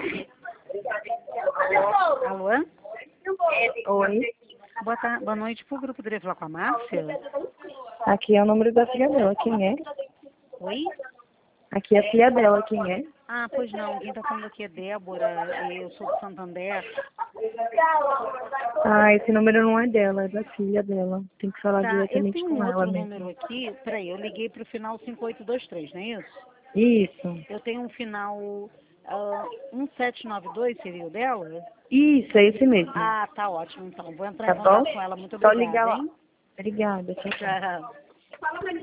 Alô? Oi, Boa noite pro grupo. Poderia falar com a Márcia? aqui é o número da filha dela, quem é? Oi? Aqui é a filha dela, quem é? Ah, pois não. Quem tá falando aqui é Débora. Eu sou do Santander. Ah, esse número não é dela, é da filha dela. Tem que falar Tá, eu diretamente tenho com um ela outro número mesmo. aqui. Peraí, eu liguei pro final 5823, não é isso? Isso, Eu tenho um final 1792, seria o dela? isso, é esse mesmo. Ah, tá ótimo então. Vou entrar Tá em bom? contato com ela. Muito Só ligar obrigada, lá. hein? Obrigada, tchau, tchau. Tchau.